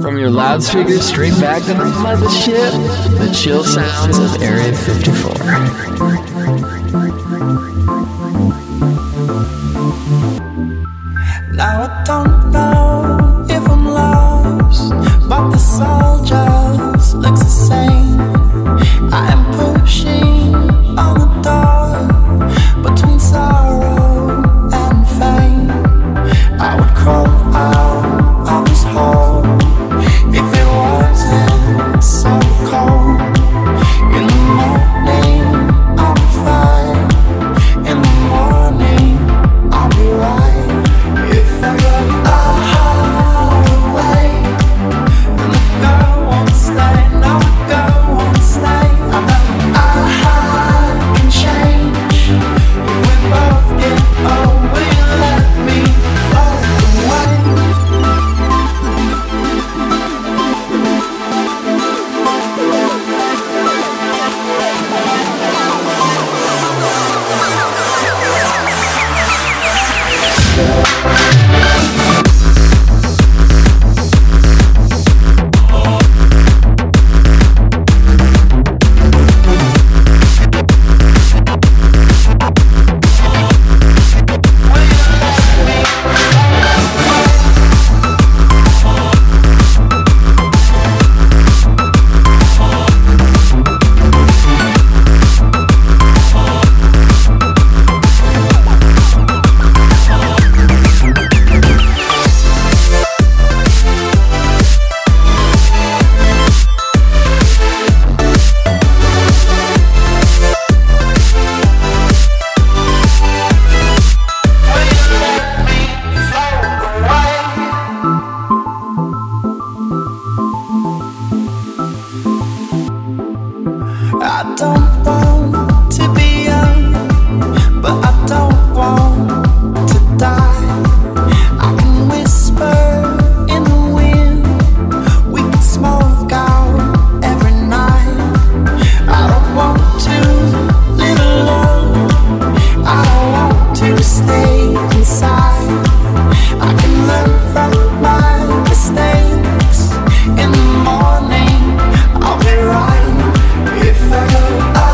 From your loudspeakers straight back to the mothership, the chill sounds of Area 54. Now I don't know if I'm lost, but this all just looks the same. I am pushing on the door between sorrow and fame. I would crawl out of this hole if it wasn't so cold. In the morning I'll be fine. In the morning I'll be right. If I go away and the girl won't stay, no, the girl won't stay. I know I can change. If we both get old, will you let me float away? I don't want to be young, but I don't want to die. I can whisper in the wind, we can smoke out every night. I don't want to live alone, I don't want to stay inside. I can learn from my mistakes. In the morning I'll be right. If I go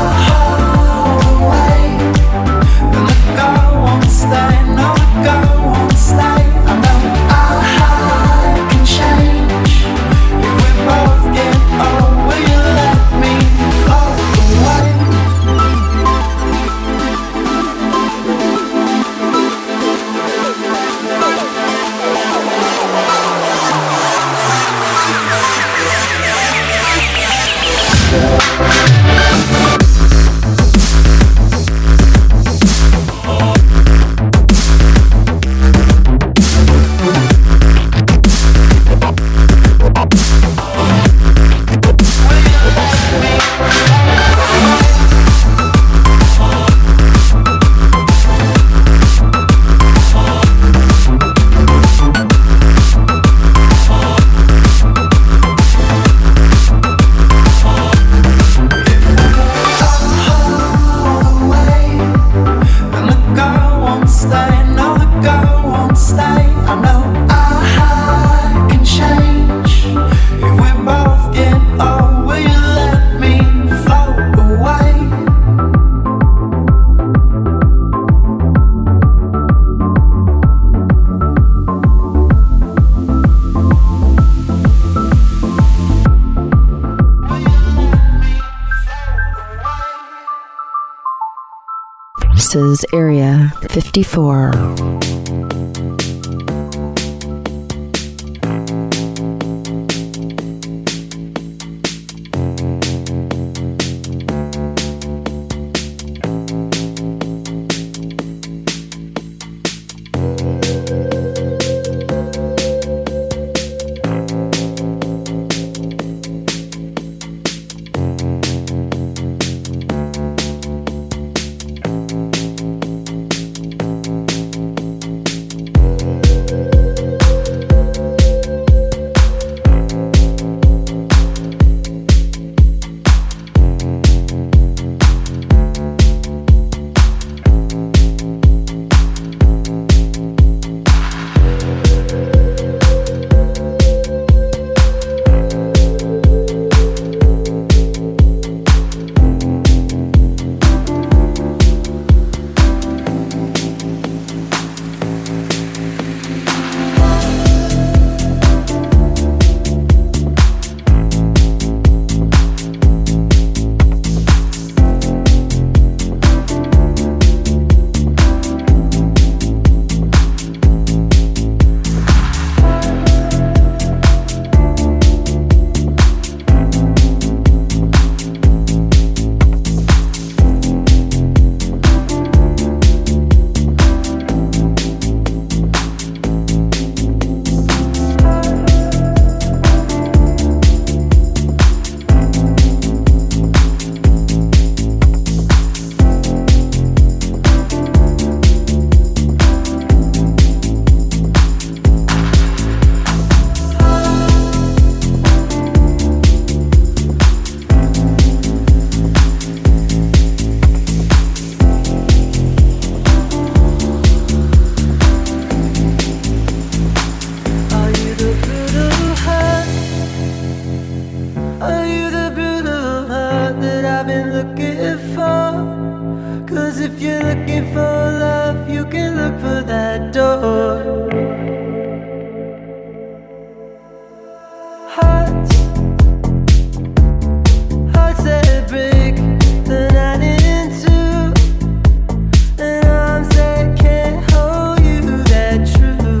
away and the girl won't stay, no, the girl won't stay. I know I can change. If we both get old, will you let me float away? This is Area 54. door. Hearts that break the night in two, and arms that can't hold you that true.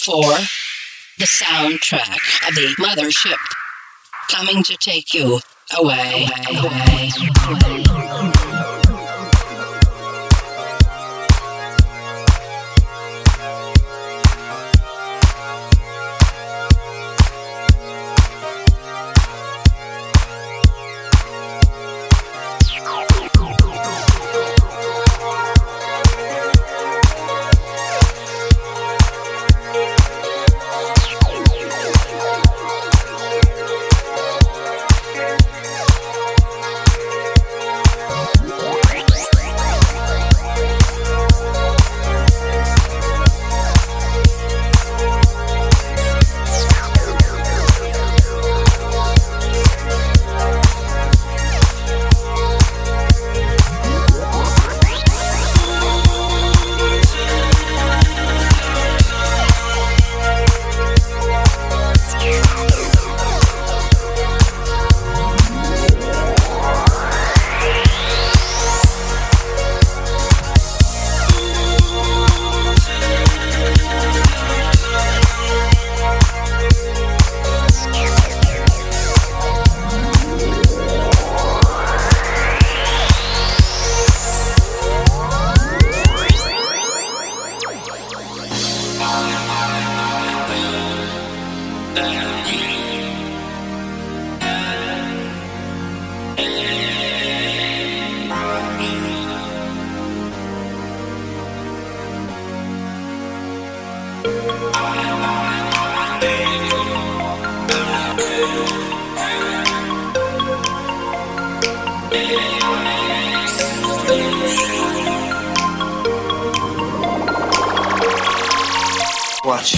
54, the soundtrack of the mothership, coming to take you away. Watch.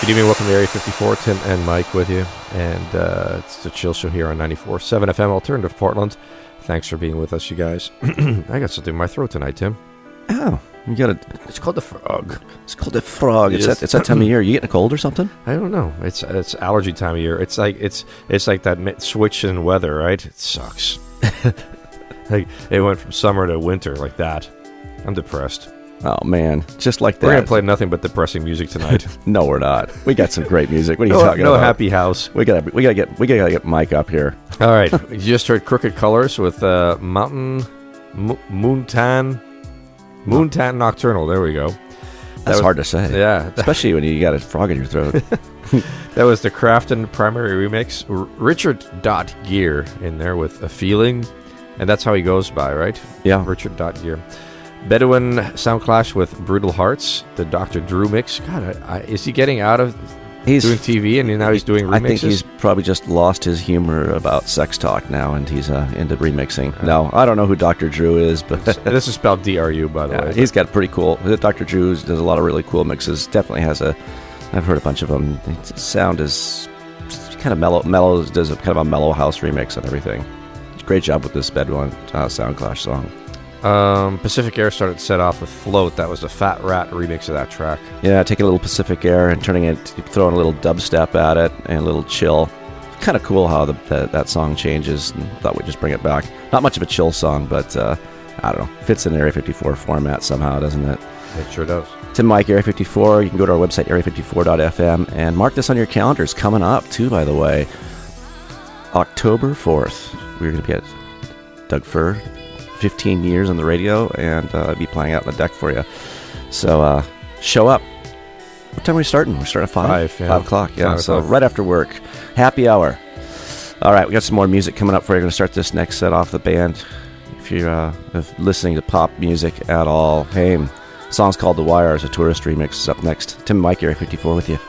Good evening, welcome to Area 54. Tim and Mike with you, and it's the Chill Show here on 94.7 FM Alternative Portland. Thanks for being with us, you guys. I got something in my throat tonight, Tim. Oh, you got a... It's called the frog. It's called a frog. Yes. It's that time of year. You getting a cold or something? I don't know. It's allergy time of year. It's like that switch in weather, right? It sucks. Like it went from summer to winter like that. I'm depressed. Oh man, just like that. We're gonna play nothing but depressing music tonight. No, we're not. We got some great music. What are you talking about? No happy house. We gotta get Mike up here. All right, you just heard Crooked Colors with Moontan Nocturnal. There we go. That's hard to say. Yeah, especially when you got a frog in your throat. That was the Crafton primary remix. Richard Gear in there with A Feeling, and that's how he goes by, right? Yeah, Richard Gear. Bedouin Soundclash with Brutal Hearts, the Dr. Drew mix. God, is he getting out of doing TV and now he's doing remixes? I think he's probably just lost his humor about sex talk now, and he's into remixing. No, I don't know who Dr. Drew is, but this is spelled D-R-U, by the way. He's got pretty cool. Dr. Drew does a lot of really cool mixes. Definitely has I've heard a bunch of them. His sound is kind of mellow. Does a kind of a mellow house remix and everything. Great job with this Bedouin Soundclash song. Pacific Air started set off with Float. That was the Fat Rat remix of that track. Yeah, taking a little Pacific Air and throwing a little dubstep at it and a little chill. Kind of cool how that song changes, and thought we'd just bring it back. Not much of a chill song, but I don't know. Fits in Area 54 format somehow, doesn't it? It sure does. Tim Mike, Area 54. You can go to our website, area54.fm, and mark this on your calendars. Coming up, too, by the way. October 4th, we're going to be at Doug Fir. 15 years on the radio, and be playing out on the deck for you. So show up. What time are we starting? We're starting at 5? 5, yeah. 5 o'clock, yeah. 5 so o'clock. Right after work. Happy hour. All right, we got some more music coming up for you. We're going to start this next set off the band. If you're listening to pop music at all, hey, the song's called The Wire. It's a Tourist remix. Is up next. Tim and Mike, Area 54 with you.